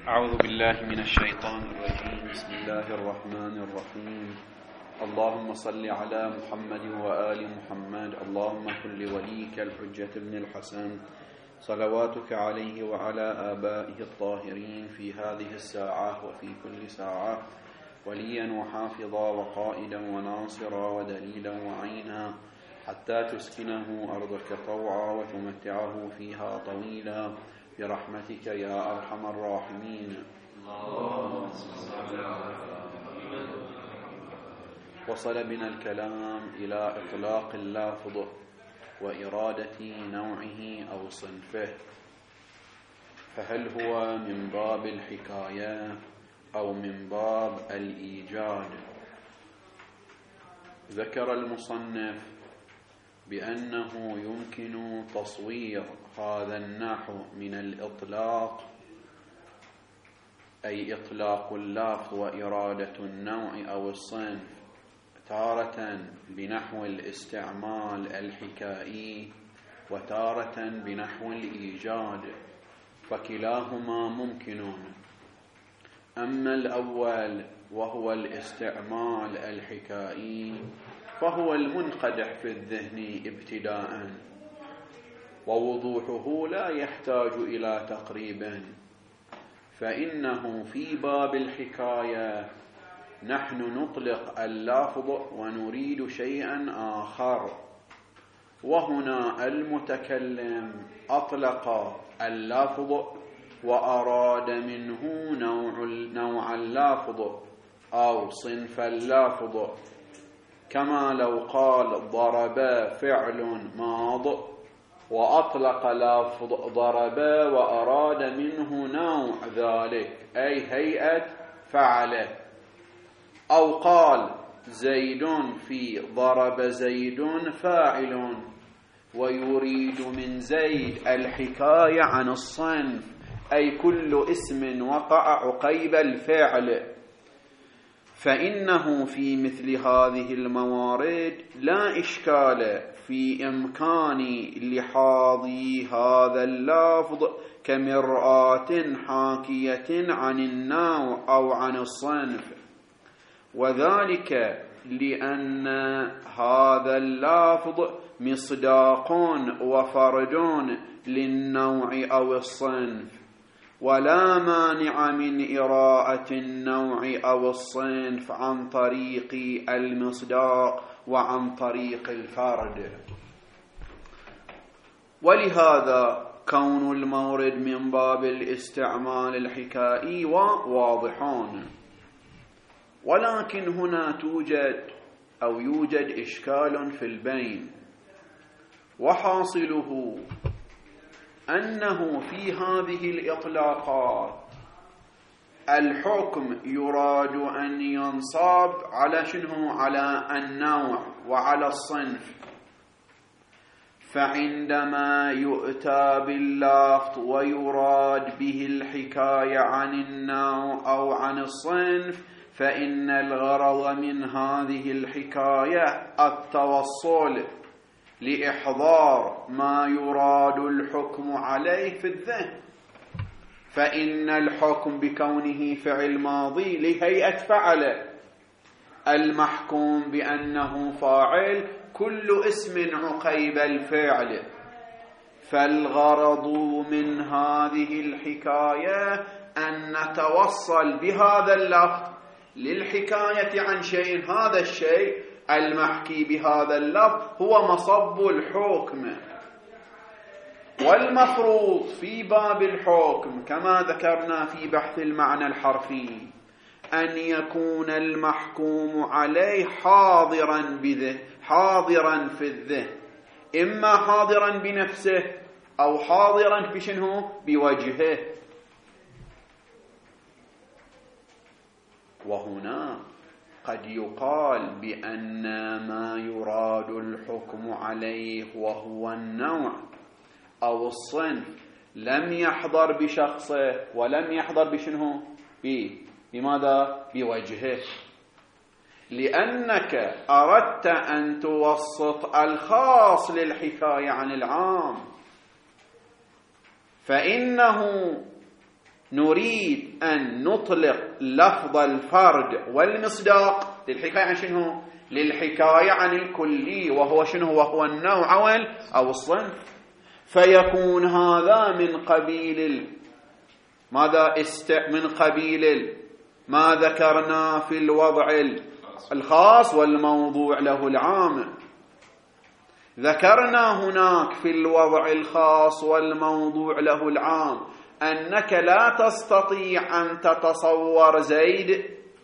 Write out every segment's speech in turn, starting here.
أعوذ بالله من الشيطان الرجيم. بسم الله الرحمن الرحيم. اللهم صل على محمد وآل محمد. اللهم كن لوليك الحجة بن الحسن صلواتك عليه وعلى آبائه الطاهرين في هذه الساعة وفي كل ساعة وليا وحافظا وقائدا وناصرا ودليلا وعينا حتى تسكنه أرضك طوعا وتمتعه فيها طويلا برحمتك يا أرحم الراحمين. وصل بنا الكلام إلى إطلاق اللافظ وإرادة نوعه أو صنفه، فهل هو من باب الحكاية أو من باب الإيجاد؟ ذكر المصنف بأنه يمكن تصوير هذا النحو من الإطلاق، أي إطلاق اللفظ وإرادة النوع أو الصنف، تارة بنحو الاستعمال الحكائي وتارة بنحو الإيجاد، فكلاهما ممكن. أما الأول وهو الاستعمال الحكائي فهو المنقدح في الذهن ابتداءً، ووضوحه لا يحتاج إلى تقريب، فإنه في باب الحكاية نحن نطلق اللفظ ونريد شيئا آخر، وهنا المتكلم أطلق اللفظ وأراد منه نوع اللفظ أو صنف اللفظ، كما لو قال ضرب فعل ماض وأطلق لفظ ضرب وأراد منه نوع ذلك أي هيئة فعله، أو قال زيد في ضرب زيد فاعل ويريد من زيد الحكاية عن الصنف، أي كل اسم وقع عقيب الفعل، فإنه في مثل هذه الموارد لا إشكال في إمكان لحاظ هذا اللفظ كمرآة حاكية عن النوع أو عن الصنف، وذلك لأن هذا اللفظ مصداق وفرد للنوع أو الصنف، ولا مانع من إراءة النوع أو الصنف عن طريق المصداق وعن طريق الفرد. ولهذا كون المورد من باب الاستعمال الحكائي واضحون، ولكن هنا يوجد إشكال في البين، وحاصله أنه في هذه الإطلاقات الحكم يراد أن ينصب على شنو؟ على النوع وعلى الصنف، فعندما يؤتى باللفظ ويراد به الحكاية عن النوع أو عن الصنف، فإن الغرض من هذه الحكاية التوصل لإحضار ما يراد الحكم عليه في الذهن، فإن الحكم بكونه فعل ماضي لهيئة فعل، المحكوم بأنه فاعل كل اسم عقيب الفعل، فالغرض من هذه الحكاية أن نتوصل بهذا اللفظ للحكاية عن شيء، هذا الشيء المحكي بهذا اللفظ هو مصب الحكم. والمفروض في باب الحكم كما ذكرنا في بحث المعنى الحرفي أن يكون المحكوم عليه حاضرا في الذهن، إما حاضرا بنفسه أو حاضرا بشنه؟ بوجهه. وهنا قد يقال بأن ما يراد الحكم عليه وهو النوع أو الصنف لم يحضر بشخصه ولم يحضر بشنه؟ بماذا؟ بوجهه، لأنك أردت أن توسط الخاص للحكاية عن العام، فإنه نريد أن نطلق لفظ الفرد والمصداق للحكاية عن شنو؟ للحكاية عن الكلي، وهو شنو؟ وهو النوع أو الصنف. فيكون هذا من قبيل ماذا؟ من قبيل ما ذكرنا في الوضع الخاص والموضوع له العام. ذكرنا هناك في الوضع الخاص والموضوع له العام أنك لا تستطيع أن تتصور زيد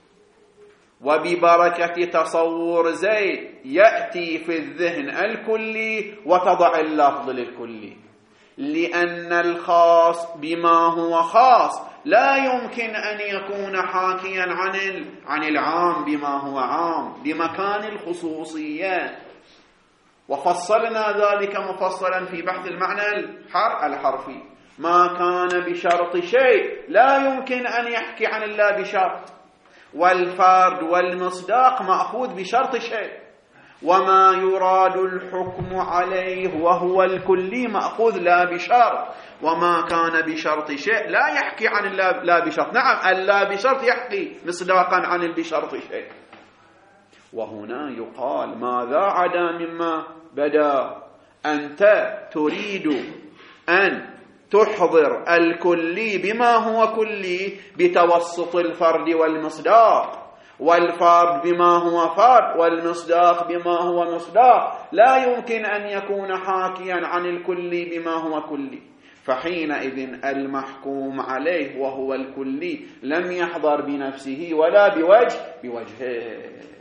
وببركة تصور زيد يأتي في الذهن الكلي وتضع اللفظ للكلي، لأن الخاص بما هو خاص لا يمكن أن يكون حاكيا عن العام بما هو عام بمكان الخصوصية. وفصلنا ذلك مفصلا في بحث المعنى الحرفي. ما كان بشرط شيء لا يمكن أن يحكي عن الله بشرط، والفرد والمصداق مأخوذ بشرط شيء، وما يراد الحكم عليه وهو الكلي مأخوذ لا بشرط، وما كان بشرط شيء لا يحكي عن الله لا بشرط. نعم، اللا بشرط يحكي مصداقا عن البشرط شيء. وهنا يقال ماذا عدا مما بدا؟ أنت تريد أن تحضر الكلي بما هو كلي بتوسط الفرد والمصداق، والفرد بما هو فرد والمصداق بما هو مصداق، لا يمكن أن يكون حاكيا عن الكلي بما هو كلي. فحينئذ المحكوم عليه وهو الكلي لم يحضر بنفسه ولا بوجهه.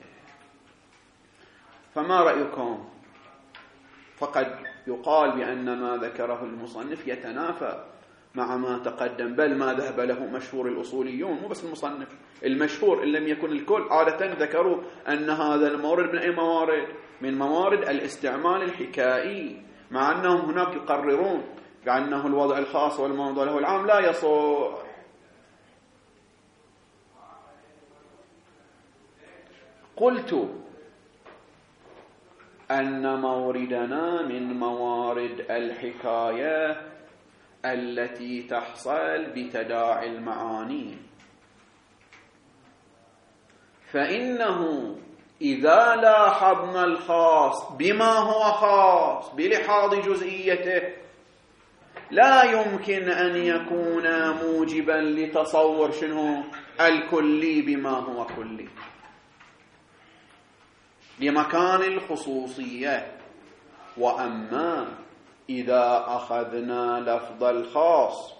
فما رأيكم؟ فقد يقال بأن ما ذكره المصنف يتنافى مع ما تقدم، بل ما ذهب له مشهور الأصوليون، مو بس المصنف، المشهور إن لم يكن الكل، عادة ذكروا أن هذا المورد من أي موارد؟ من موارد الاستعمال الحكائي، مع أنهم هناك يقررون بأنه الوضع الخاص والموضوع له العام لا يصح. قلت أن موردنا من موارد الحكاية التي تحصل بتداعي المعاني، فإنه إذا لاحظنا الخاص بما هو خاص بلحاظ جزئيته لا يمكن أن يكون موجبا لتصور شنو؟ الكلي بما هو كلي لمكان الخصوصية. وأما إذا أخذنا لفظ الخاص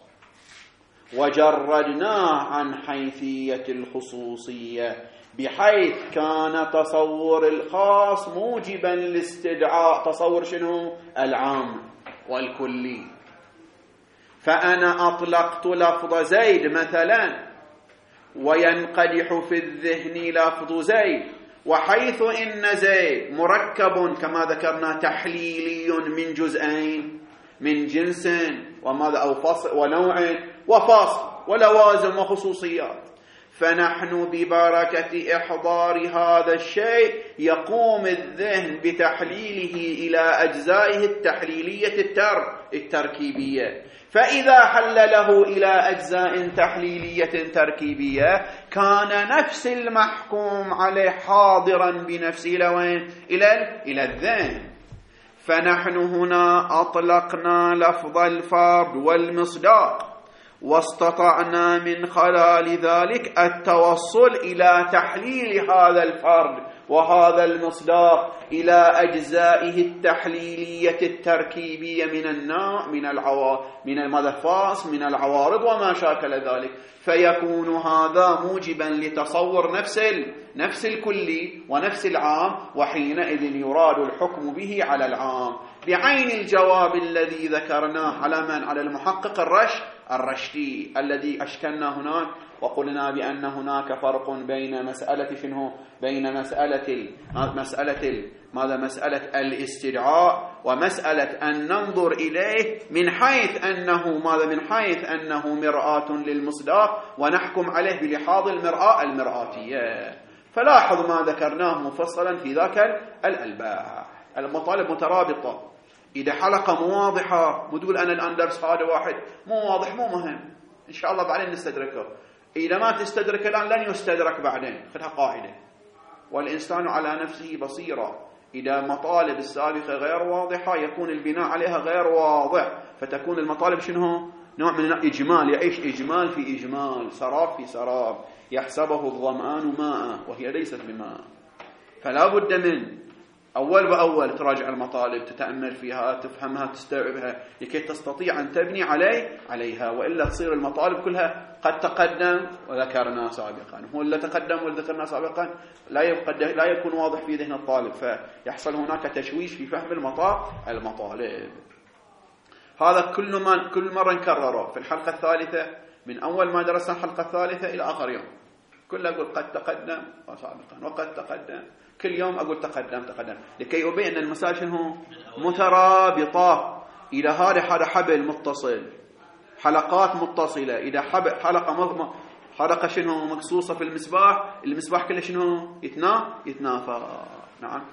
وجردناه عن حيثية الخصوصية بحيث كان تصور الخاص موجبا لاستدعاء تصور شنو؟ العام والكلي. فأنا أطلقت لفظ زيد مثلا وينقدح في الذهن لفظ زيد، وحيث إن زيد مركب كما ذكرنا تحليلي من جزئين، من جنس وماذا أو فصل ونوع وفصل ولوازم وخصوصيات، فنحن ببركة إحضار هذا الشيء يقوم الذهن بتحليله إلى أجزائه التحليلية التركيبية. فإذا حلله إلى أجزاء تحليلية تركيبية كان نفس المحكوم عليه حاضرا بنفسه لوين؟ إلى الذهن. فنحن هنا أطلقنا لفظ الفرد والمصداق واستطعنا من خلال ذلك التوصل إلى تحليل هذا الفرد وهذا المصداق إلى أجزائه التحليلية التركيبية من النوع من المذفاص من العوارض وما شاكل ذلك، فيكون هذا موجبا لتصور نفس الكلي ونفس العام، وحينئذ يراد الحكم به على العام بعين الجواب الذي ذكرناه على المحقق الرشدي الذي أشكلنا هناك وقلنا بأن هناك فرق بين مسألة شنو؟ بين مسألة الاستدعاء ومسألة أن ننظر إليه من حيث أنه مرآة للمصداق ونحكم عليه بلحاظ المرآتية. فلاحظ ما ذكرناه مفصلا في ذاك الألباح. المطالب مترابطة. إذا حلقة مو واضحة بتقول أنا الآن درس هذا واحد مو واضح مو مهم، إن شاء الله بعدين نستدركه. إذا ما تستدرك الآن لن يستدرك بعدين. خذها قاعدة، والإنسان على نفسه بصيرة. إذا مطالب السابقة غير واضحة يكون البناء عليها غير واضح، فتكون المطالب شنو؟ نوع من إجمال، يعيش إجمال في إجمال، سراب في سراب، يحسبه الظمآن ماء وهي ليست بماء. فلا بد من أول بأول تراجع المطالب، تتأمل فيها، تفهمها، تستوعبها، لكي تستطيع أن تبني عليها، وإلا تصير المطالب كلها قد تقدم وذكرنا سابقا. هو اللي تقدم وذكرنا سابقا لا يكون واضح في ذهن الطالب، فيحصل هناك تشويش في فهم المطالب. هذا كل مرة نكرره في الحلقة الثالثة، من أول ما درسنا الحلقة الثالثة إلى آخر يوم، كل أقول قد تقدم وسابقا وقد تقدم، كل يوم أقول تقدم، لكي أبين أن المسائل شنو مترابطة. إذا هذا حبل متصل، حلقات متصلة، إذا حلقة شنو مقصوصة في المصباح كله شنو يتنافى. نعم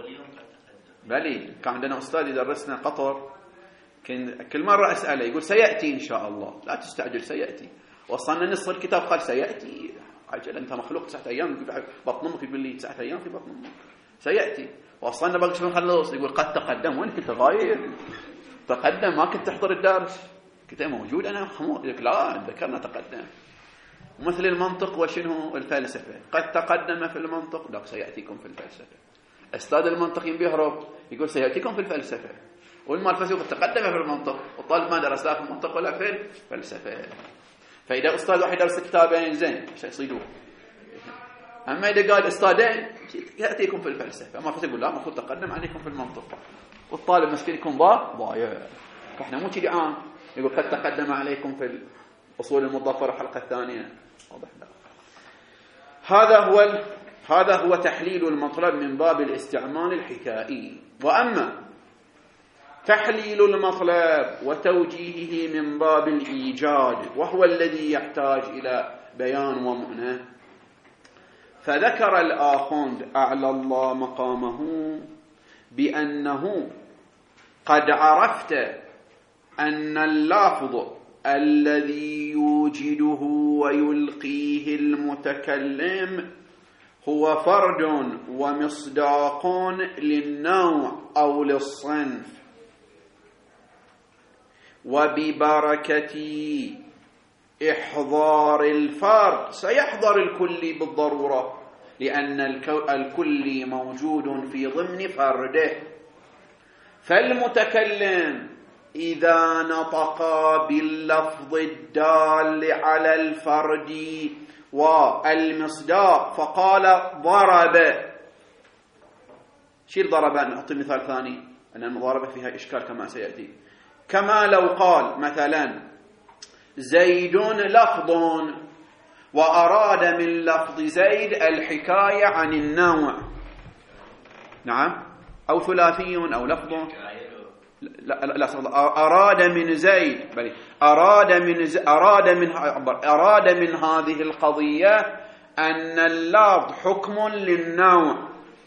بلي. كان عندنا أستاذ يدرسنا قطر، كل مرة أسأله يقول سيأتي إن شاء الله، لا تستعجل سيأتي. وصلنا نصف الكتاب قال سيأتي، عجل أنت مخلوق 9 أيام في بطن أمك، يقول لي 9 أيام في بطن أمك سيأتي. وصلنا باقي شو نخلص، يقول قد تقدم. وين كنت غايب؟ تقدم ما كنت تحضر الدرس، كنت موجود أنا خمود. يقول لا ذكرنا تقدم. مثل المنطق وشنو الفلسفة، قد تقدم في المنطق، لا سيأتيكم في الفلسفة. أستاذ المنطق بيهرب يقول سيأتيكم في الفلسفة، والما الفلسفة تقدم في المنطق، والطالب ما درس لا في المنطق ولا في الفلسفة. فإذا أستاذ واحد درس كتابين زين مش يصيدوه، أما إذا قال أستاذين يأتيكم في الفلسفة، أما فلسفة يقول لا المفروض تقدم عليكم في المنطق، والطالب مسكين يكون ضايع. فإحنا مو كذي عام يقول قد تقدم عليكم في الأصول المظفرة الحلقة الثانية. واضح لا. هذا هو تحليل المطلب من باب الاستعمال الحكائي. وأما تحليل المطلب وتوجيهه من باب الإيجاد، وهو الذي يحتاج إلى بيان ومعنى، فذكر الآخوند أعلى الله مقامه بأنه قد عرفت أن اللفظ الذي يوجده ويلقيه المتكلم هو فرد ومصداق للنوع أو للصنف، وببركة إحضار الفرد سيحضر الكل بالضرورة، لأن الكل موجود في ضمن فرده. فالمتكلم إذا نطق باللفظ الدال على الفرد والمصداق فقال ضرب، شيل ضرب، نعطي مثال ثاني أن المضاربة فيها إشكال كما سيأتي. كما لو قال مثلا زيد لفظ، وأراد من لفظ زيد الحكاية عن النوع، نعم، أو ثلاثي أو لفظ، لا أراد من زيد، بل أراد من هذه القضية أن اللفظ حكم للنوع،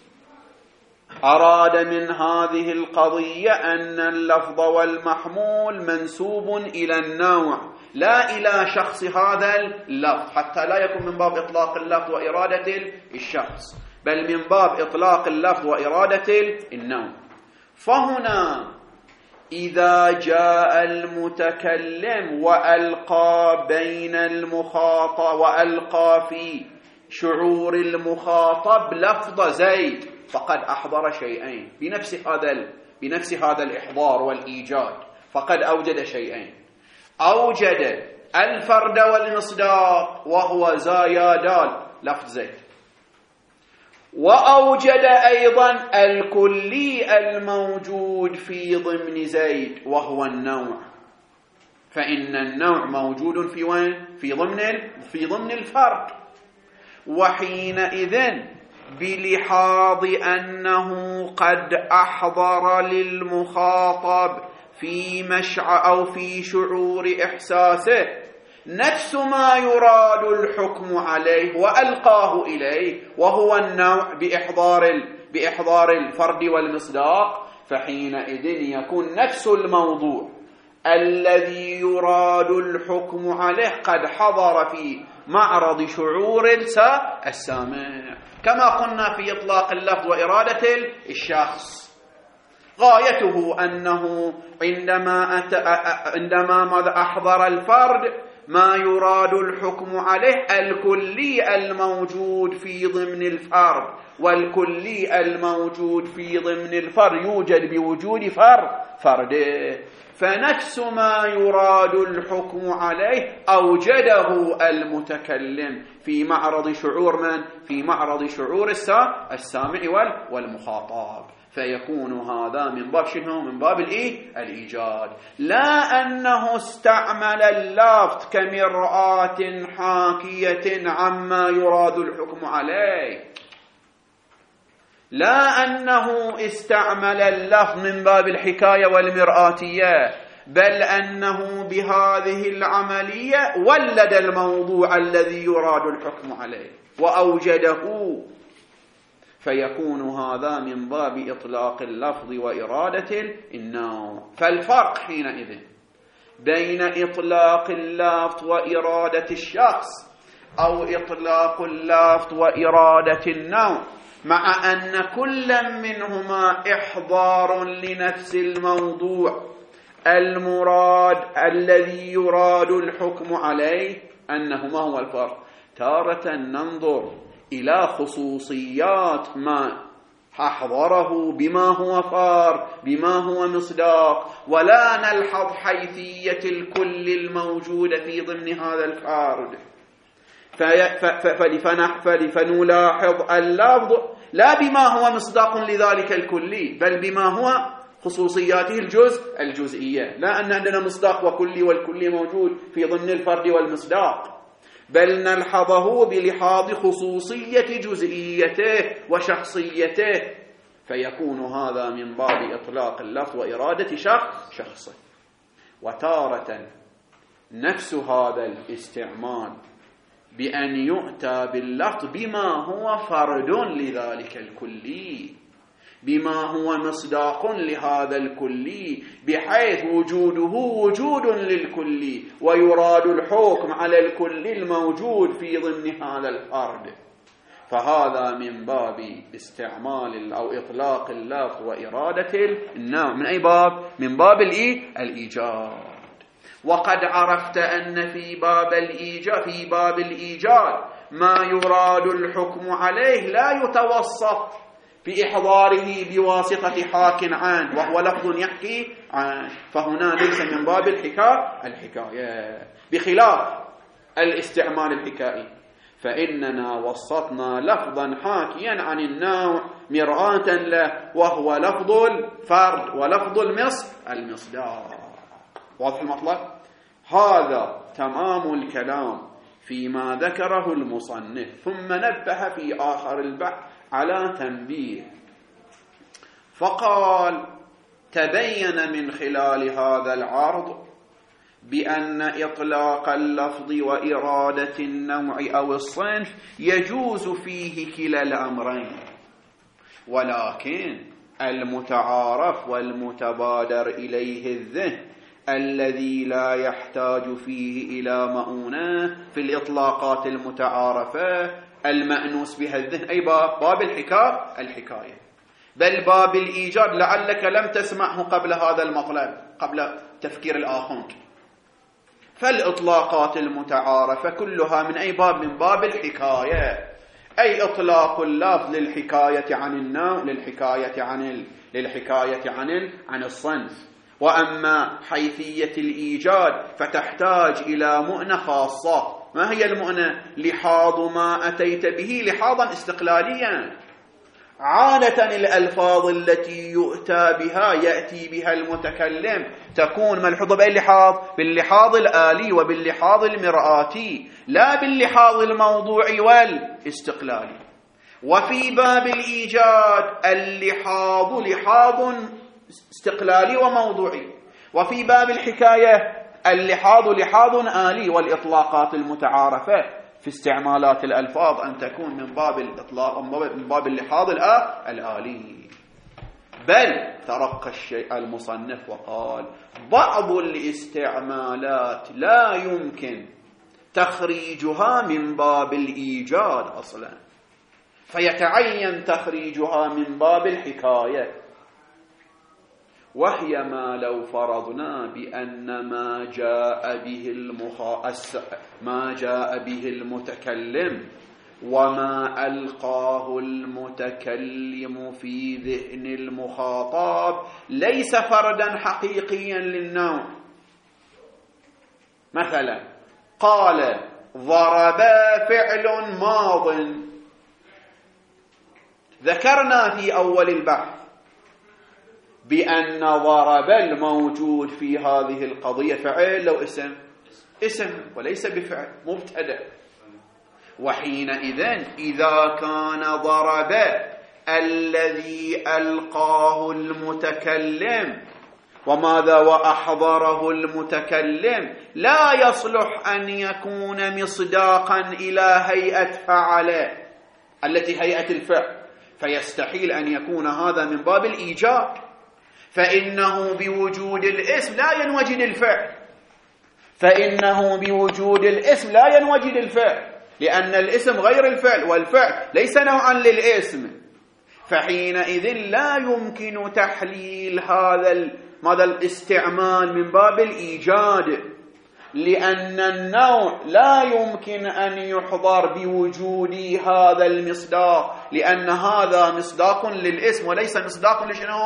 أراد من هذه القضية أن اللفظ والمحمول منسوب إلى النوع لا إلى شخص هذا اللفظ، حتى لا يكون من باب إطلاق اللفظ وإرادة الشخص، بل من باب إطلاق اللفظ وإرادة النوع. فهنا إذا جاء المتكلم وألقى بين المخاطب وألقى في شعور المخاطب لفظ زيد، فقد أحضر شيئين بنفس هذا الإحضار والإيجاد، فقد أوجد شيئين، أوجد الفرد والمصداق وهو زايدال لفظ زيد، وأوجد أيضا الكلي الموجود في ضمن زيد وهو النوع. فإن النوع موجود في وين؟ في ضمن الفرد. وحينئذ بلحاظ أنه قد أحضر للمخاطب في مشع أو في شعور إحساسه نفس ما يراد الحكم عليه وألقاه إليه وهو النوع بإحضار الفرد والمصداق، فحينئذ يكون نفس الموضوع الذي يراد الحكم عليه قد حضر في معرض شعور السامع، كما قلنا في إطلاق اللفظ وإرادة الشخص. غايته أنه عندما أحضر الفرد ما يراد الحكم عليه الكلي الموجود في ضمن الفرد، والكلي الموجود في ضمن الفرد يوجد بوجود فرده، فنفس ما يراد الحكم عليه أوجده المتكلم في معرض شعور من؟ في معرض شعور السامع والمخاطب، فيكون هذا من باب شنو؟ من باب الإيجاد، لا أنه استعمل اللفظ كمرآة حاكية عما يراد الحكم عليه، لا أنه استعمل اللفظ من باب الحكاية والمرآتية، بل أنه بهذه العملية ولد الموضوع الذي يراد الحكم عليه وأوجده، فيكون هذا من باب إطلاق اللفظ وإرادة النوع. فالفرق حينئذ بين إطلاق اللفظ وإرادة الشخص أو إطلاق اللفظ وإرادة النوع، مع أن كل منهما إحضار لنفس الموضوع المراد الذي يراد الحكم عليه، أنه ما هو الفرق؟ تارة ننظر إلى خصوصيات ما أحضره بما هو فار، بما هو مصداق، ولا نلحظ حيثية الكل الموجودة في ضمن هذا الفارد، فنلاحظ اللفظ لا بما هو مصداق لذلك الكلي، بل بما هو خصوصياته الجزئية، لا أن عندنا مصداق وكلي والكلي موجود في ضمن الفرد والمصداق، بل نلحظه بلحاظ خصوصية جزئيته وشخصيته، فيكون هذا من باب إطلاق اللفظ وإرادة شخصه. وتارة نفس هذا الاستعمال بأن يؤتى باللفظ بما هو فرد لذلك الكلي، بما هو مصداق لهذا الكلي، بحيث وجوده وجود للكلي ويراد الحكم على الكل الموجود في ضمن هذا الفرد، فهذا من باب استعمال أو إطلاق اللفظ وإرادة النوع. من أي باب؟ من باب الإيجاد. وقد عرفت أن في باب الإيجاد ما يراد الحكم عليه لا يتوسط في إحضاره بواسطة حاك عنه وهو لفظ يحكي عنه، فهنا ليس من باب الحكاية، بخلاف الاستعمال الحكائي، فإننا وسطنا لفظا حاكيا عن النوع مرآة له، وهو لفظ الفرد ولفظ المصداق. واضح المطلب؟ هذا تمام الكلام فيما ذكره المصنف، ثم نبه في آخر البحث على تنبيه، فقال: تبين من خلال هذا العرض بأن إطلاق اللفظ وإرادة النوع أو الصنف يجوز فيه كلا الأمرين، ولكن المتعارف والمتبادر إليه الذهن الذي لا يحتاج فيه إلى مؤونة في الإطلاقات المتعارفة المأنوس بها الذهن، أي باب الحكاية، بل باب الإيجاد لعلك لم تسمعه قبل هذا المطلب، قبل تفكير الآخوند. فالإطلاقات المتعارفة كلها من أي باب؟ من باب الحكاية، أي إطلاق اللفظ للحكاية عن النوع، للحكاية عن الصنف. وأما حيثية الإيجاد فتحتاج إلى مؤنة خاصة. ما هي المؤنة؟ لحاظ ما أتيت به لحاظا استقلاليا. عادة الألفاظ التي يأتي بها المتكلم تكون ملحوظة بأي لحاظ؟ باللحاظ الآلي وباللحاظ المرآتي، لا باللحاظ الموضوعي والاستقلالي. وفي باب الإيجاد اللحاظ لحاظ استقلالي وموضوعي، وفي باب الحكاية اللحاظ لحاظ آلي، والإطلاقات المتعارفة في استعمالات الألفاظ أن تكون من باب الإطلاق، من باب اللحاظ الآلي. بل ترقى الشيء المصنف وقال بعض الاستعمالات لا يمكن تخريجها من باب الإيجاد أصلا، فيتعين تخريجها من باب الحكاية، وهي ما لو فرضنا بأن ما جاء به المتكلم وما ألقاه المتكلم في ذهن المخاطب ليس فردا حقيقيا للنوع. مثلا قال ضرب فعل ماض، ذكرنا في أول البحث بأن ضرب الموجود في هذه القضية فعل لو اسم وليس بفعل مبتدأ، وحينئذ إذا كان ضرب الذي ألقاه المتكلم وماذا وأحضره المتكلم لا يصلح أن يكون مصداقا إلى هيئة فعل التي هيئة الفعل، فيستحيل أن يكون هذا من باب الإيجاب، فإنه بوجود الاسم لا ينوجد الفعل، لأن الاسم غير الفعل، والفعل ليس نوعا للاسم، فحينئذ لا يمكن تحليل هذا الاستعمال من باب الإيجاد، لأن النوع لا يمكن أن يحضر بوجود هذا المصداق، لأن هذا مصداق للاسم وليس مصداق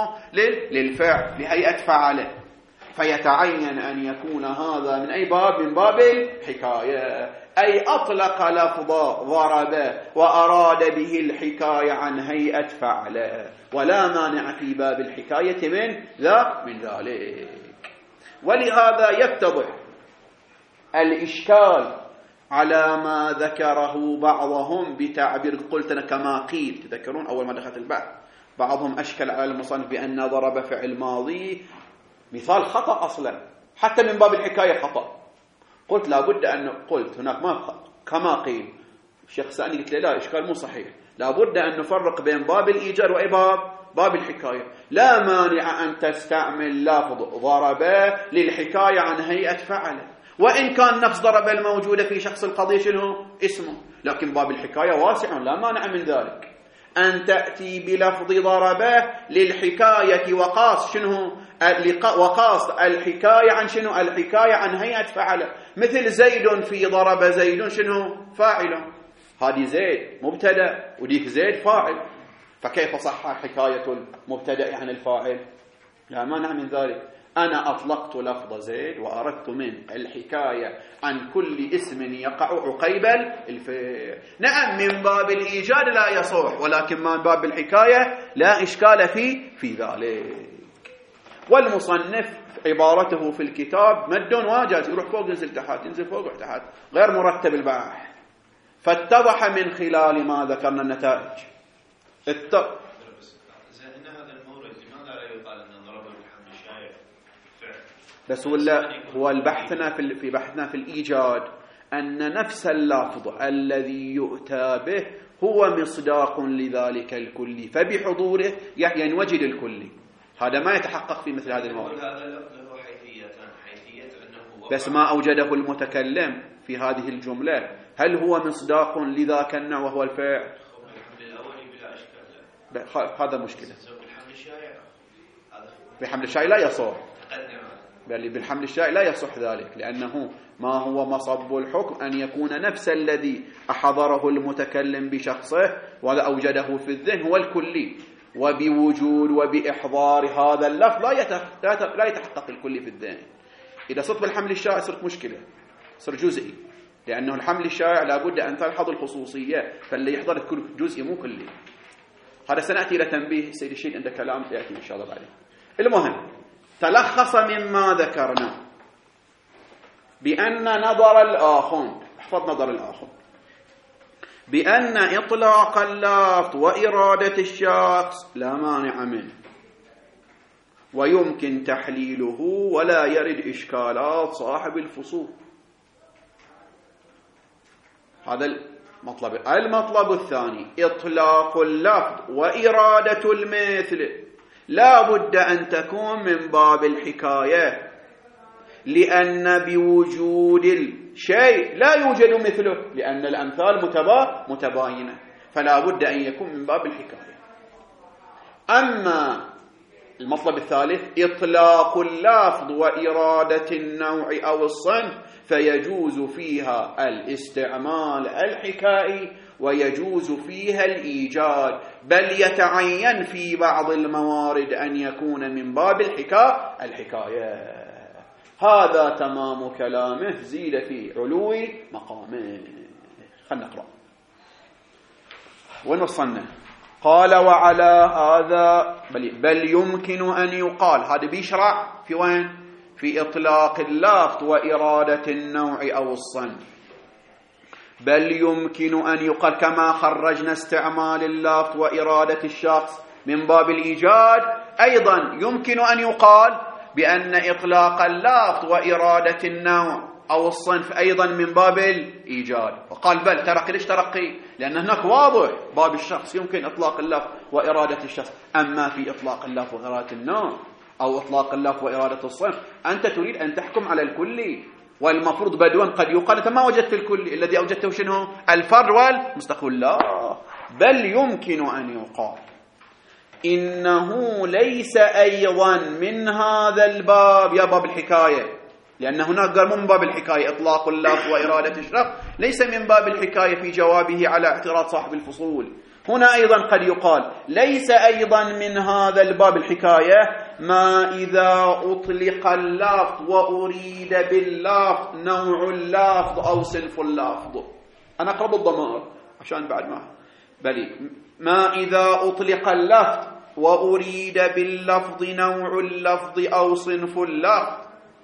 للفعل لهيئة فعله، فيتعين أن يكون هذا من أي باب؟ من باب الحكاية، أي أطلق لفظ ضرب وأراد به الحكاية عن هيئة فعله، ولا مانع في باب الحكاية من ذلك. ولهذا يتضح الإشكال على ما ذكره بعضهم بتعبير قلت أنا كما قيل، تذكرون أول ما دخلت البحث بعضهم أشكل على المصنف بأن ضرب فعل ماضي مثال خطأ أصلا، حتى من باب الحكاية خطأ. قلت لابد أن قلت هناك ما كما قيل، الشيخ سألني قلت له لا، إشكال مو صحيح، لابد أن نفرق بين باب الإيجاد وأي باب الحكاية. لا مانع أن تستعمل لفظ ضرب للحكاية عن هيئة فعل، وإن كان نفس ضرب الموجودة في شخص القضية شنو اسمه، لكن باب الحكاية واسع لا مانع من ذلك. أن تأتي بلفظ ضربه للحكاية وقاص شنو وقاص الحكاية عن شنو؟ الحكاية عن هيئة فعل، مثل زيد في ضرب زيد شنو؟ فاعل، هذه زيد مبتدأ وديك زيد فاعل، فكيف صح حكاية المبتدأ عن الفاعل؟ لا مانع من ذلك. أنا أطلقت لفظ زيد وأردت من الحكاية عن كل اسم يقع عقيب الفعل. نعم من باب الإيجاد لا يصح، ولكن من باب الحكاية لا إشكال في ذلك. والمصنف عبارته في الكتاب مد واجز، يروح فوق ينزل تحت، ينزل فوق تحت، غير مرتب البحث، فاتضح من خلال ما ذكرنا النتائج. بس ولا هو البحثنا في بحثنا في الإيجاد أن نفس اللفظ الذي يؤتى به هو مصداق لذلك الكلي، فبحضوره ينوجد الكلي، هذا ما يتحقق في مثل هذه المواضيع. هذا له حيثية أنه بس ما أوجده المتكلم في هذه الجملة، هل هو مصداق لذاك النوع وهو الفعل؟ هذا مشكلة. بحمل الشاي لا يصح، بل بالحمل الشائع لا يصح ذلك، لأنه ما هو مصب الحكم أن يكون نفس الذي أحضره المتكلم بشخصه وأوجده في الذهن هو الكلي، وبوجود وبإحضار هذا اللفظ لا يتحقق الكلي في الذهن. إذا صرت بالحمل الشائع صرت مشكلة، صار جزئي، لأنه الحمل الشائع لابد أن تلحظ الخصوصية، فاللي يحضر كل جزئي مو كلي. هذا سنأتي إلى تنبيه سيد الشيخ عند كلام يأتي إن شاء الله بعدين. المهم تلخص مما ذكرنا بأن نظر الآخر، احفظ نظر الآخر، بأن إطلاق اللفظ وإرادة الشخص لا مانع منه، ويمكن تحليله ولا يرد إشكالات صاحب الفصول. هذا المطلب الثاني، إطلاق اللفظ وإرادة المثل لا بد أن تكون من باب الحكاية، لأن بوجود الشيء لا يوجد مثله، لأن الأمثال متباينة، فلا بد أن يكون من باب الحكاية. أما المطلب الثالث إطلاق اللفظ وإرادة النوع أو الصنف، فيجوز فيها الاستعمال الحكائي ويجوز فيها الإيجاد، بل يتعين في بعض الموارد أن يكون من باب الحكاية. هذا تمام كلامه، زيد في علو مقامه. خلنا نقرأ وين وصلنا. قال وعلى هذا بل يمكن أن يقال، هذا بيشرع في وين؟ في إطلاق اللفظ وإرادة النوع أو الصنف. بل يمكن أن يقال كما خرجنا استعمال اللفظ وإرادة الشخص من باب الإيجاد، أيضا يمكن أن يقال بأن إطلاق اللفظ وإرادة النوع أو الصنف أيضا من باب الإيجاد. وقال بل ترقي. ليش ترقي؟ لأن هناك واضح باب الشخص يمكن إطلاق اللفظ وإرادة الشخص، أما في إطلاق اللفظ وإرادة النوع أو إطلاق اللفظ وإرادة الصنف أنت تريد أن تحكم على الكلي، والمفروض بدوا قد يقال أنت ما وجدت الكلي، الذي أوجدته شنو؟ الفرد والمستقل. لا، بل يمكن أن يقال إنه ليس أيضا من هذا الباب، يا باب الحكاية، لأن هناك قال مو من باب الحكاية إطلاق اللفظ وإرادة الشخص، ليس من باب الحكاية في جوابه على اعتراض صاحب الفصول. هنا أيضا قد يقال ليس أيضا من هذا الباب الحكاية ما إذا أطلق اللفظ وأريد باللفظ نوع اللفظ أو صنف اللفظ. أنا أقرب الضمائر عشان بعد ما إذا أطلق اللفظ وأريد باللفظ نوع اللفظ أو صنف اللفظ،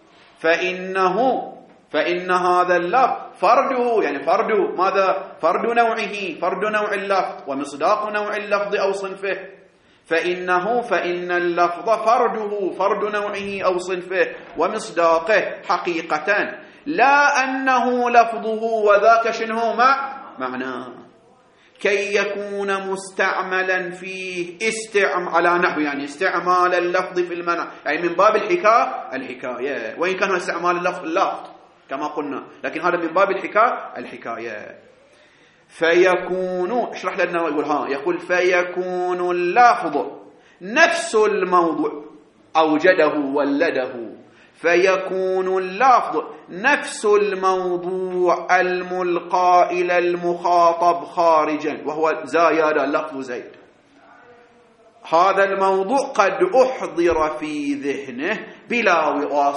فإن هذا اللفظ فرده، يعني فرده ماذا؟ فرد نوعه، فرد نوع اللفظ ومصداق نوع اللفظ أو صنفه. فإن اللفظ فرده، فرد نوعه أو صنفه ومصداقه حقيقة، لا أنه لفظه وذاك شنه معناه، كي يكون مستعملا فيه على نحو، يعني استعمال اللفظ في المعنى، يعني من باب الحكاية، وإن كان استعمال اللفظ كما قلنا، لكن هذا من باب الحكاية. فيكون، اشرح لنا يقول فيكون اللفظ نفس الموضوع أوجده ولده، فيكون اللفظ نفس الموضوع الملقى إلى المخاطب خارجا، وهو زايد اللفظ زيد. هذا الموضوع قد أحضر في ذهنه بلا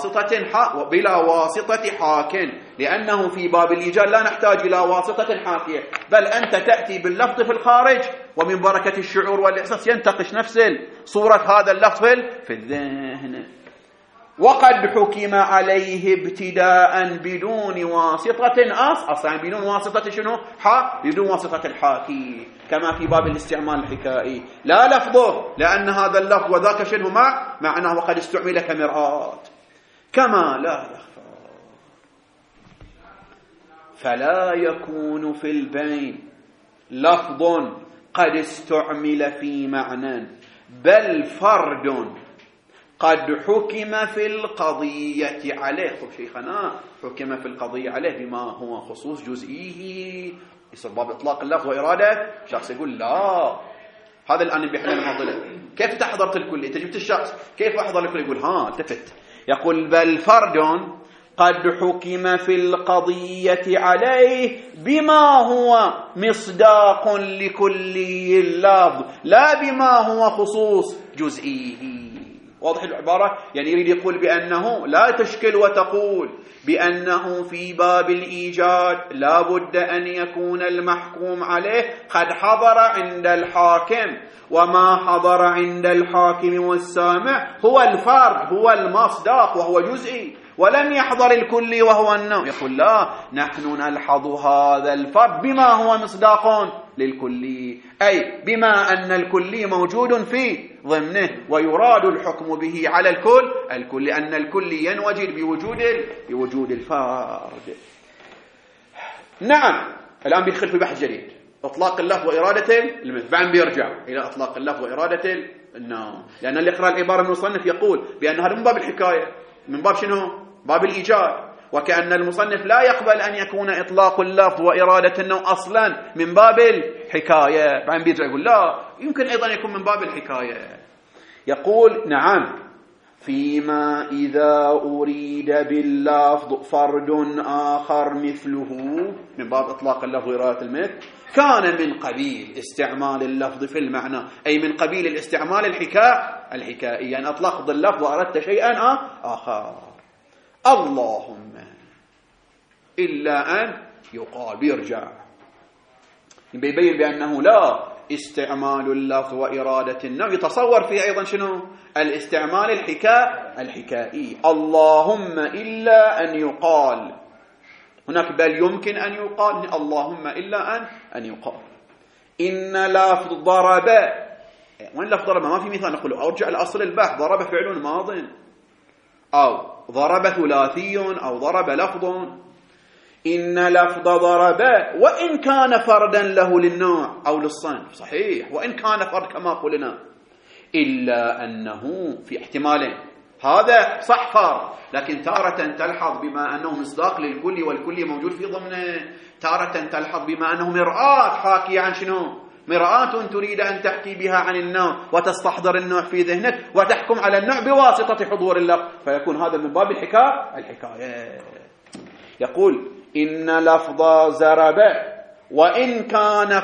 واسطة حاكٍ، لأنه في باب الإيجاد لا نحتاج إلى واسطة حاكية، بل أنت تأتي باللفظ في الخارج ومن بركة الشعور والإحساس ينتقش نفس صورة هذا اللفظ في الذهن. وقد حكم عليه ابتداء بدون واسطة أصلا، بدون واسطة شنو؟ بدون واسطة الحاكي، كما في باب الاستعمال الحكائي، لا لفظه، لأن هذا اللفظ وذاك شنو معناه وقد استعمل كمرآة، كما لا يخفى. فلا يكون في البين لفظ قد استعمل في معنى، بل فرد قد حكم في القضية عليه. شيخنا حكم في القضية عليه بما هو خصوص جزئيه، يصير باب إطلاق اللفظ وإرادة. شخص يقول لا، هذا الآن بيحل المعضلة، كيف تحضرت الكل؟ أنت جبت الشخص، كيف أحضر الكل؟ يقول التفت، يقول بل فرد قد حكم في القضية عليه بما هو مصداق لكلي اللفظ، لا بما هو خصوص جزئيه. واضح العبارة؟ يعني يريد يقول بأنه لا تشكل وتقول بأنه في باب الإيجاد لا بد أن يكون المحكوم عليه قد حضر عند الحاكم، وما حضر عند الحاكم والسامع هو الفرد، هو المصداق وهو جزئي، ولم يحضر الكلي وهو النوع. يقول لا، نحن نلحظ هذا الفرد بما هو مصداق للكلي، أي بما أن الكلي موجود في ضمنه، ويراد الحكم به على الكل لأن الكلي ينوجد بوجود الفرد. نعم، الآن بيدخل في بحث جديد، إطلاق اللفظ وإرادة المثل، بعد بيرجع إلى إطلاق اللفظ وإرادة النوم، لأن اللي يقرأ العبارة المصنف يقول بأن هذا من باب الحكاية، من باب شنو؟ باب الإيجاد، وكأن المصنف لا يقبل أن يكون إطلاق اللفظ وإرادة النوم أصلا من باب الحكاية. بعدين بيرجع يقول لا، يمكن أيضا يكون من باب الحكاية. يقول نعم، فيما إذا أريد باللفظ فرد آخر مثله، من باب إطلاق اللفظ وإرادة المثل، كان من قبيل استعمال اللفظ في المعنى، أي من قبيل الاستعمال الحكائي، يعني أطلقت اللفظ وأردت شيئا آخر. اللهم إلا أن يقال، بيرجع بيبين بأنه لا استعمال اللفظ وإرادة النوع يتصور فيه أيضا شنو؟ الاستعمال الحكائي. اللهم إلا أن يقال هناك، بل يمكن أن يقال اللهم إلا أن يقال. إن لفظ ضرب، وين لفظ ضرب؟ ما في مثال نقول أرجع لأصل البحث، ضرب فعل ماض، أو ضرب ثلاثي، أو ضرب لفظ. إن لفظ ضرب وإن كان فردا له للنوع أو للصنف، صحيح، وإن كان فرد كما قلنا، إلا أنه في احتمالين، هذا صح فرد، لكن تارة تلحظ بما أنه مصداق للكل والكل موجود في ضمنه، تارة تلحظ بما أنه مرآة حاكية عن شنو؟ مرآة تريد أن تحكي بها عن النوع وتستحضر النوع في ذهنك وتحكم على النوع بواسطة حضور اللفظ، فيكون هذا من باب الحكاية. يقول إن لفظ زرب وإن كان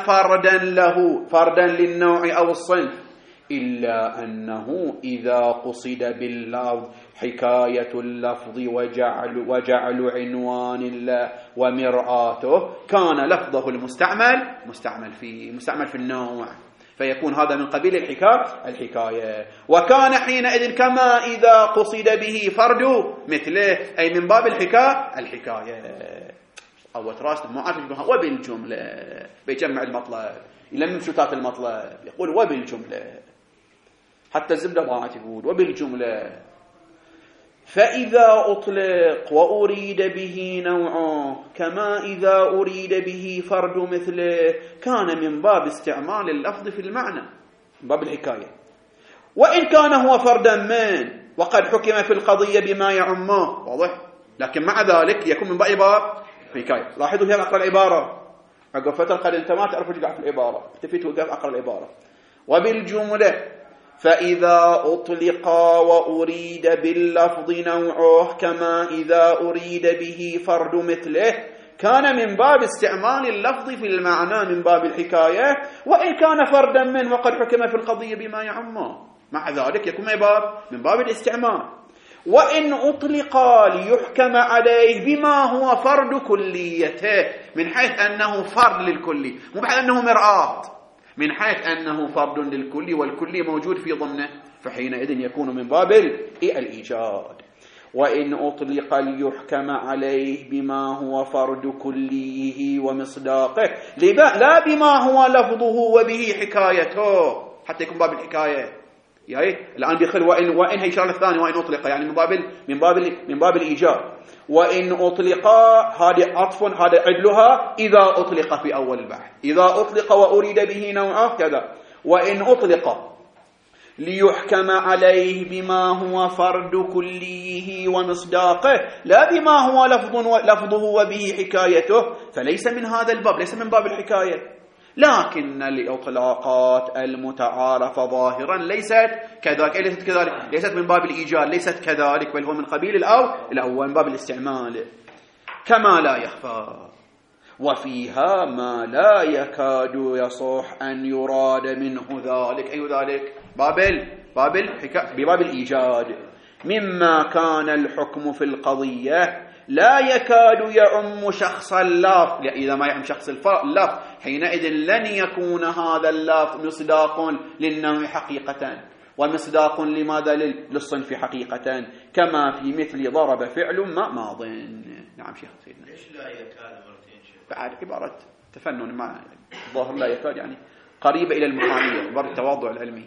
فردا للنوع أو الصنف، إلا أنه إذا قصد باللفظ حكاية اللفظ وجعل عنوان الله ومرآته، كان لفظه المستعمل مستعمل في النوع، فيكون هذا من قبيل الحكاية. وكان حينئذ كما إذا قصد به فرد مثله، أي من باب الحكاية. أو تراست ما عارف وبالجملة، بيجمع المطلب، يلمم شتات المطلب، يقول وبالجملة، حتى الزبدة ضاعت، يقول وبالجملة. فإذا أطلق وأريد به نوعه كما إذا أريد به فرد مثله، كان من باب استعمال اللفظ في المعنى، من باب الحكاية. وإن كان هو فردا من وقد حكم في القضية بما يعمه، واضح، لكن مع ذلك يكون من باب حكاية. لاحظوا هنا أقرأ العبارة عقب فترة، قد انت ما تعرف وش قاعد في العبارة، اكتفيت وقف أقرأ العبارة. وبالجملة فإذا أطلق وأريد باللفظ نوعه كما إذا أريد به فرد مثله، كان من باب استعمال اللفظ في المعنى من باب الحكاية، وإن كان فردا منه وقد حكم في القضية بما يعمه، مع ذلك يكون من باب الاستعمال. وإن أطلق ليحكم عليه بما هو فرد كليته، من حيث أنه فرد للكل، مو بحيث أنه مرآة، من حيث أنه فرد للكل والكل موجود في ضمنه، فحينئذ يكون من باب الإيجاد. وإن أطلق ليحكم عليه بما هو فرد كليه ومصداقه، لا بما هو لفظه وبه حكايته، حتى يكون باب الحكاية. يعني الآن بيخل وإن هي الشرط الثاني، وإن أطلق يعني من باب الإيجاد. وإن أطلق هذا عطف، هذا عدلها إذا أطلق في أول البحث، إذا أطلق وأريد به نوعه كذا. وإن أطلق ليحكم عليه بما هو فرد كليه ومصداقه، لا بما هو لفظه وبه حكايته، فليس من هذا الباب، ليس من باب الحكاية. لكن الإطلاقات المتعارفة ظاهرا ليست كذلك، ليست من باب الإيجاد، ليست كذلك، بل هو من قبيل الأول من باب الاستعمال. كما لا يخفى، وفيها ما لا يكاد يصح أن يراد منه ذلك، أي ذلك بباب الإيجاد، مما كان الحكم في القضية لا يكاد يعم شخص اللفظ. إذا ما يعم شخص اللفظ حينئذ لن يكون هذا اللفظ مصداق للنوع حقيقة، ومصداق لماذا؟ للصنف حقيقة، كما في مثل ضرب فعل ماض. نعم شيخ سيدنا. ليش لا يكاد مرتين شيخ؟ بعد عبارة تفنن، مع ظاهر لا يكاد يعني قريبة إلى المحامية، عبارة التواضع العلمي.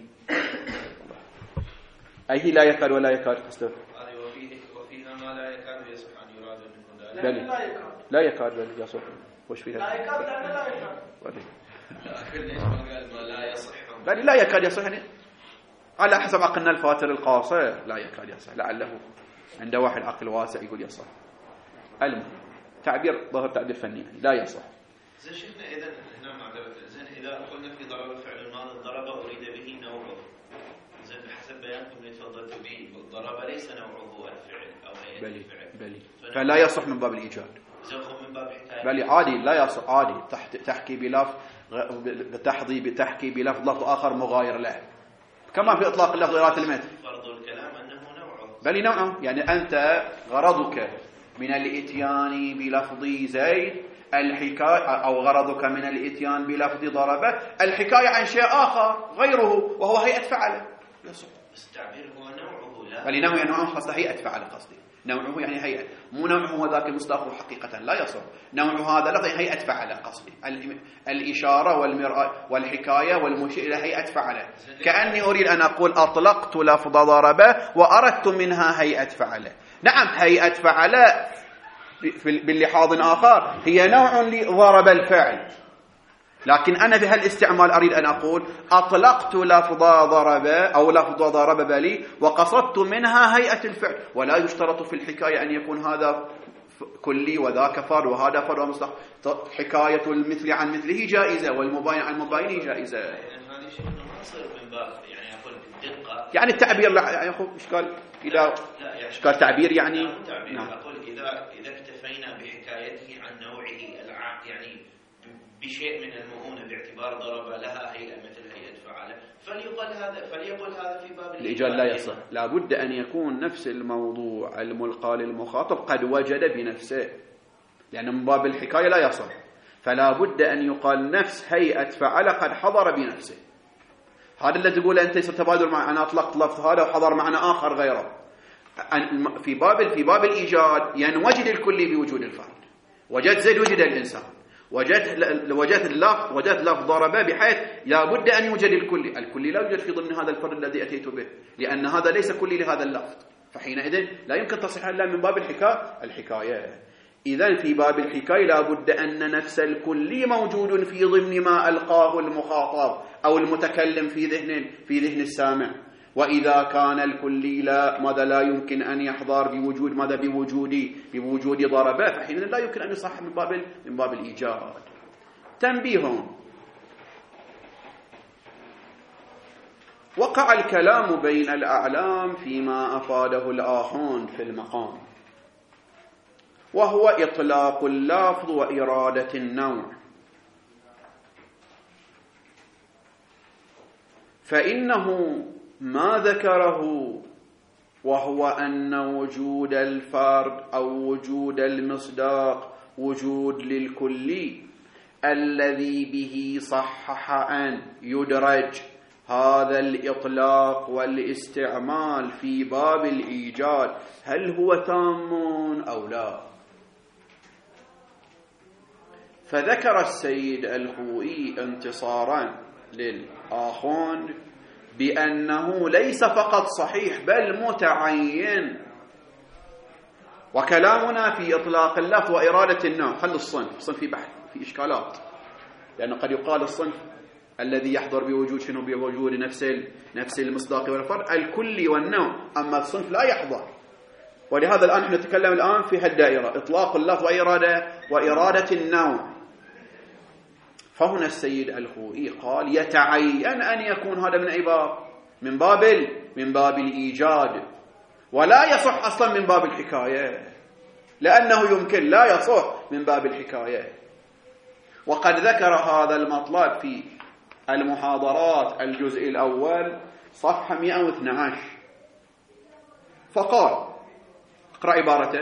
أي لا يكاد ولا يكاد قصده. وفيها ما لا يكاد يصح أن يراد منه ذلك. لا يكاد يصح. وش فيها؟ لا يكاد لأنه لا يكاد. لكن ليش ما قال ما لا يصح؟ لا يكاد يصح يعني على حسب عقلنا الفاتر القاصر لا يكاد يصح، لعله عند واحد عقل واسع يقول يصح. المهم تعبير ظاهر تعبير فني لا يصح. زين شيخنا اذا هنا معذره، زين اذا قلنا في ضرب الفعل الماضي ضرب اريد به نوعه، زين بحسب بيانكم اللي تفضلتوا به ضرب ليس نوعه الفعل او هيئه الفعل، بلي فلا يصح من باب الايجاد، من باب حكايه بل عادي لا يصح، عادي تحكي بلفظ تحكي بلفظ اخر مغاير له، كما في اطلاق اللفظ اراده المثل. فرض الكلام انه نوعه، بل نوعه، يعني انت غرضك من الاتيان بلفظ زيد الحكايه، او غرضك من الاتيان بلفظ ضربه الحكايه عن شيء اخر غيره وهو هيئه فعله، يصح. بس التعبير هو نوعه، لا بل نوعه قصده هيئه فعله، قصدي نوعه يعني هيئه، مو نوعه هو ذاك المصداق حقيقه، لا يصح. نوع هذا لفظ هيئه فعله، قصدي الاشاره والمرآة والحكايه والمشير الى هيئه فعله، كاني اريد ان اقول اطلقت لفظ ضربه واردت منها هيئه فعله. نعم هيئه فعله باللحاظ آخر هي نوع لضرب الفعل، لكن أنا بهالاستعمال أريد أن أقول أطلقت لفظ ضرب أو لفظ ضرب بلي وقصدت منها هيئة الفعل، ولا يشترط في الحكاية أن يكون هذا كلي وذاك فرد وهذا فرد ومصداق. حكاية المثل عن مثله جائزة والمباين عن مباينه جائزة. هذا شيء ناصر من باب يعني أقول بالدقة، يعني التعبير لا يا أخو إشكال إذا إشكال تعبير يعني نعم. أقول إذا اكتفينا بحكايته عن نوعه يعني بشيء من المؤونة باعتبار ضرب لها هيئة مثل هيئة فعالة، فليقل هذا في باب الإيجاد لا يصح. لابد أن يكون نفس الموضوع الملقى للمخاطب قد وجد بنفسه، لأن من باب الحكاية لا يصح، فلا بد أن يقال نفس هيئة فعل قد حضر بنفسه. هذا اللي تقول أنت تبادل مع أنا أطلقت لفظ هذا وحضر معنى آخر غيره. في باب الإيجاد ينوجد الكلي بوجود الفرد. وجدت زيد وجد الإنسان، وجدت لفظ ضربة بحيث لا بد أن يوجد الكلي لا يوجد في ضمن هذا الفرد الذي أتيت به، لأن هذا ليس كلي لهذا اللفظ، فحينئذ لا يمكن تصحيح إلا من باب الحكاية. إذن في باب الحكاية لا بد أن نفس الكلي موجود في ضمن ما ألقاه المخاطب أو المتكلم في ذهن السامع. وإذا كان الكلي لا يمكن أن يحضر بوجود ضربة، فحينئذ لا يمكن أن يصح من باب الإيجاد. تنبيه: وقع الكلام بين الأعلام فيما أفاده الآخون في المقام، وهو إطلاق اللفظ وإرادة النوع، فإنه ما ذكره وهو أن وجود الفرد أو وجود المصداق وجود للكلي الذي به صحح أن يدرج هذا الإطلاق والاستعمال في باب الإيجاد هل هو تام أو لا. فذكر السيد الخوئي انتصارا للآخون بأنه ليس فقط صحيح بل متعين. وكلامنا في إطلاق اللفظ وإرادة النوع، خلوا الصنف في بحث في إشكالات، لأنه قد يقال الصنف الذي يحضر بوجود نفس المصداق والفرد الكلي والنوع، أما الصنف لا يحضر. ولهذا الآن نحن نتكلم الآن في هالدائرة إطلاق اللفظ وإرادة النوع. فهنا السيد الخوئي قال يتعين أن يكون هذا من باب الإيجاد، ولا يصح أصلا من باب الحكاية، لأنه يمكن لا يصح من باب الحكاية. وقد ذكر هذا المطلب في المحاضرات الجزء الأول صفحة 112، فقال اقرأ عبارته،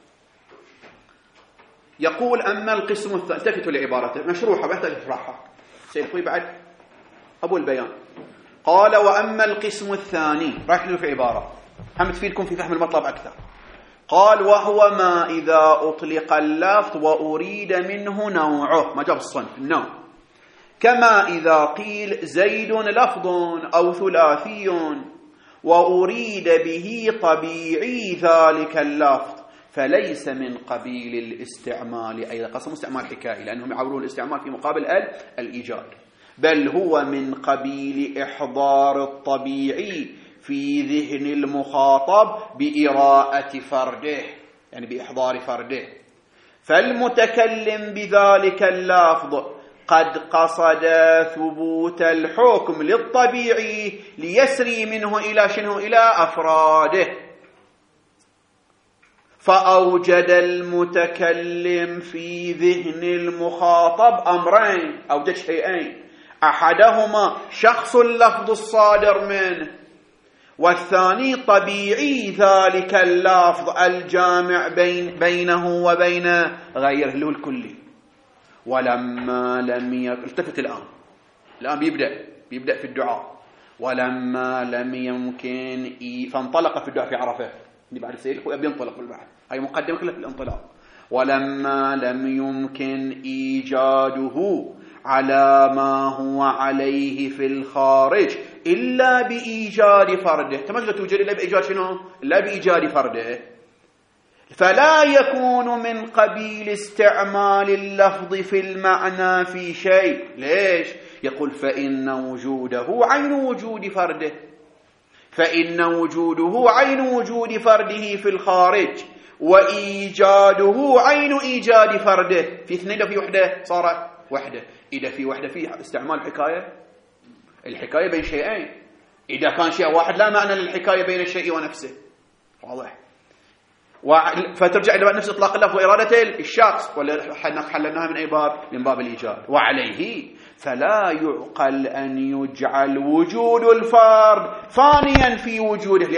يقول أما القسم الثاني، التفتوا لعبارته مشروحة بحث الإفراحة سيدخوي بعد أبو البيان، قال وأما القسم الثاني، رايح له في عبارة هم تفيدكم في فهم المطلب أكثر، قال وهو ما إذا أطلق اللفظ وأريد منه نوعه، ما جاب الصنف النوع، كما إذا قيل زيد لفظ أو ثلاثي وأريد به طبيعي ذلك اللفظ فليس من قبيل الاستعمال، أي قسم استعمال حكائي، لأنهم يعبرون الاستعمال في مقابل الإيجاد. بل هو من قبيل إحضار الطبيعي في ذهن المخاطب بإراءة فرده، يعني بإحضار فرده. فالمتكلم بذلك اللفظ قد قصد ثبوت الحكم للطبيعي ليسري منه إلى شنو؟ إلى أفراده. فأوجد المتكلم في ذهن المخاطب أمرين، أوجد شيئين: أحدهما شخص اللفظ الصادر منه، والثاني طبيعي ذلك اللفظ الجامع بينه وبين غيره اللي هو الكلي. ولما لم التفت الآن بيبدأ في الدعاء. ولما لم يمكن فانطلق في الدعاء في عرفة. بعد السيد الخوي بينطلق بالبحث، هاي مقدمة كلها في الانطلاق. ولما لم يمكن إيجاده على ما هو عليه في الخارج إلا بإيجاد فرده. تمام، توجد إلا بإيجاد شنو؟ إلا بإيجاد فرده. فلا يكون من قبيل استعمال اللفظ في المعنى في شيء. ليش؟ يقول فإن وجوده عين وجود فرده، فإن وجوده عين وجود فرده في الخارج، وإيجاده عين إيجاد فرده. في اثنين، إذا في وحدة صارت وحدة. إذا في وحدة في استعمال حكاية. الحكاية بين شيئين. إذا كان شيء واحد لا معنى للحكاية بين الشيء ونفسه. واضح؟ فترجع إلى نفس إطلاق اللفظ وإرادة الشخص، ولا حللناها من أي باب؟ من باب الإيجاد. وعليه فلا يعقل أن يجعل وجود الفرد فانيا في وجوده،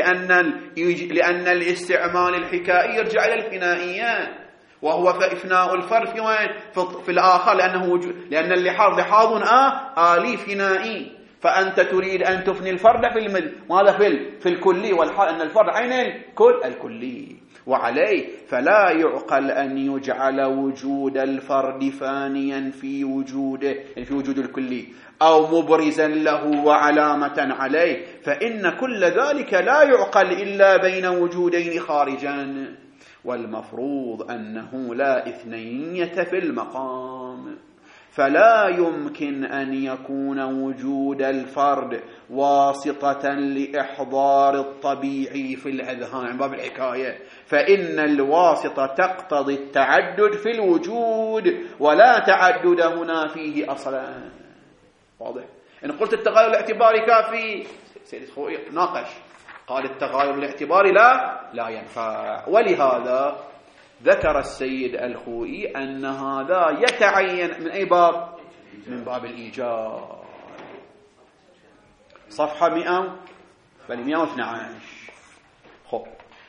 لأن الاستعمال الحكائي يرجع إلى الفنائية، وهو فإفناء الفرد في وين؟ في الآخر، لأن اللحاظ لحاظ آلي فنائي. فأنت تريد أن تفني الفرد ماذا في الكلي، والحال أن الفرد عين الكلي. وعليه فلا يعقل أن يجعل وجود الفرد فانيا في وجوده، يعني في وجود الكلي، أو مبرزا له وعلامة عليه، فإن كل ذلك لا يعقل إلا بين وجودين خارجان. والمفروض أنه لا إثنية في المقام، فلا يمكن أن يكون وجود الفرد واسطة لإحضار الطبيعي في الأذهان عن باب الحكاية، فإن الواسطة تقتضي التعدد في الوجود، ولا تعدد هنا فيه أصلا. واضح؟ إن قلت التغاير الاعتباري كافي، سيد الخوئي ناقش قال التغاير الاعتباري لا ينفع. ولهذا ذكر السيد الخوئي أن هذا يتعين من أي باب؟ من باب الإيجاد. صفحة 112. خب،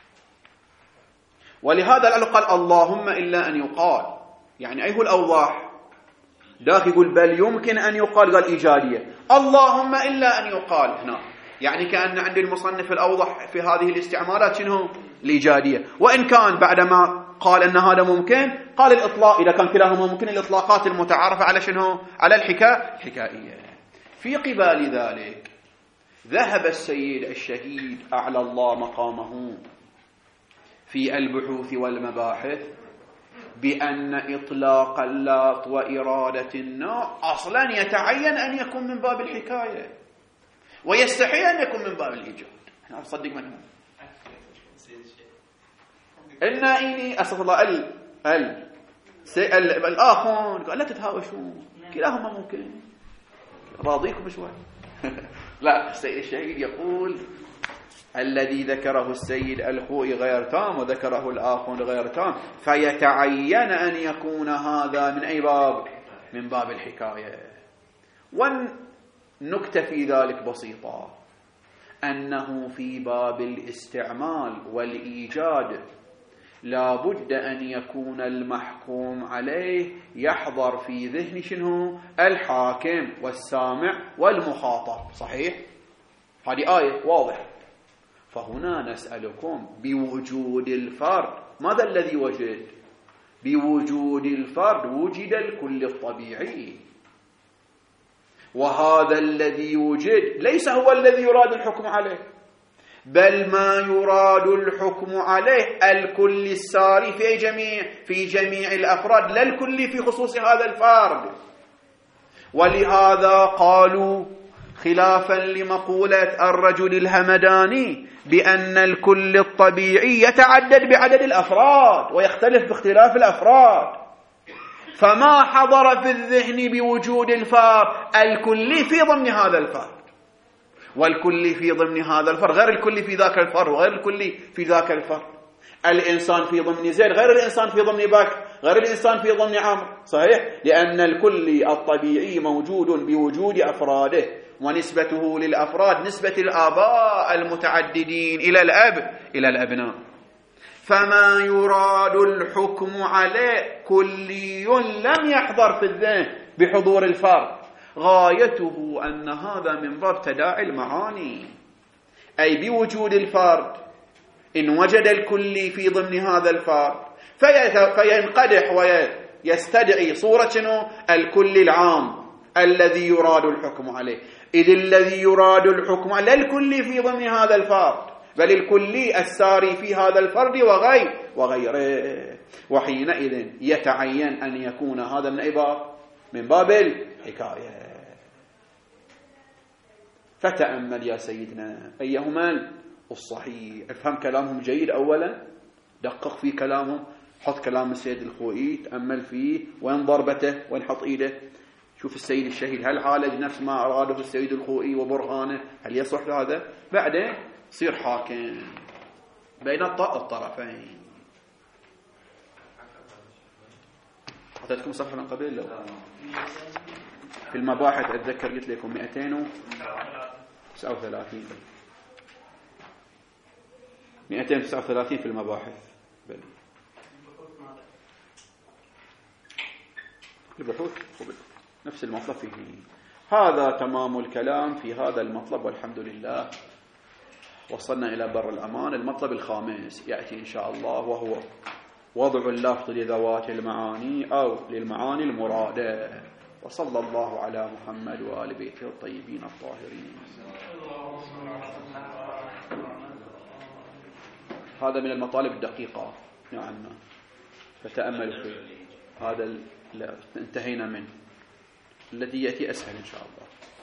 ولهذا قال اللهم إلا أن يقال، يعني أيه الأوضح؟ ذاك يقول بل يمكن أن يقال، قال إيجادية. اللهم إلا أن يقال هنا، يعني كأن عند المصنف الأوضح في هذه الاستعمالات شنو؟ الإيجادية. وإن كان بعدما قال أن هذا ممكن قال الإطلاق، إذا كان كلاهما ممكن، الإطلاقات المتعارفة على شنو؟ على الحكائية. في قبال ذلك ذهب السيد الشهيد أعلى الله مقامه في البحوث والمباحث بأن إطلاق اللفظ وإرادة النوع أصلا يتعين أن يكون من باب الحكاية، ويستحي أن يكون من باب الإيجاد. أنا أصدق منه النائني أصدق الله الآخر قال لا تتهاوشون، كلاهما ممكن، راضيكم شوي. لا، السيد الشهيد يقول الذي ذكره السيد الخوئي غير تام وذكره الآخر غير تام، فيتعين أن يكون هذا من أي باب؟ من باب الحكاية. والنكتة في ذلك بسيطة، أنه في باب الاستعمال والإيجاد لا بد أن يكون المحكوم عليه يحضر في ذهن شنو؟ الحاكم والسامع والمخاطب. صحيح؟ هذه آية واضحة. فهنا نسألكم بوجود الفرد، ماذا الذي وجد؟ بوجود الفرد وجد الكل الطبيعي، وهذا الذي وجد ليس هو الذي يراد الحكم عليه، بل ما يراد الحكم عليه الكل الساري في جميع الأفراد، لا الكل في خصوص هذا الفرد. ولهذا قالوا خلافا لمقولة الرجل الهمداني بأن الكل الطبيعي يتعدد بعدد الأفراد ويختلف باختلاف الأفراد، فما حضر في الذهن بوجود الفرد الكلي في ضمن هذا الفرد، والكلي في ضمن هذا الفرد غير الكلي في ذاك الفرد وغير الكلي في ذاك الفرد. الإنسان في ضمن زيد غير الإنسان في ضمن بكر غير الإنسان في ضمن عمرو، صحيح؟ لأن الكلي الطبيعي موجود بوجود أفراده، ونسبته للأفراد نسبة الآباء المتعددين إلى الأب إلى الأبناء. فما يراد الحكم عليه كلي لم يحضر في الذهن بحضور الفرد، غايته أن هذا من باب تداعي المعاني، أي بوجود الفرد إن وجد الكلي في ضمن هذا الفرد فينقدح ويستدعي صورة شنو؟ الكل العام الذي يراد الحكم عليه، إذ الذي يراد الحكم على الكلي في ضمن هذا الفرد، بل الكلي الساري في هذا الفرد وغيره، وحينئذ يتعين أن يكون هذا من باب الحكاية. فتأمل يا سيدنا أيهما الصحيح، افهم كلامهم جيد أولا، دقق في كلامهم، حط كلام السيد الخوئي تأمل فيه، وين ضربته وين حط إيده، شوف السيد الشهيد هل عالج نفس ما أراده السيد الخوئي وبرهانه، هل يصح هذا؟ بعدين صير حاكم بين الطرفين. أعطيتكم صفحة من قبل لو في المباحث أتذكر قلت لكم 239 في المباحث البحوث نفس المطلب فيه. هذا تمام الكلام في هذا المطلب، والحمد لله وصلنا إلى بر الأمان. المطلب الخامس يأتي إن شاء الله، وهو وضع اللفظ لذوات المعاني أو للمعاني المرادة. وصلى الله على محمد وآل بيته الطيبين الطاهرين. هذا من المطالب الدقيقة نعم، فتأملوا فيه. هذا انتهينا منه، الذي يأتي أسهل إن شاء الله.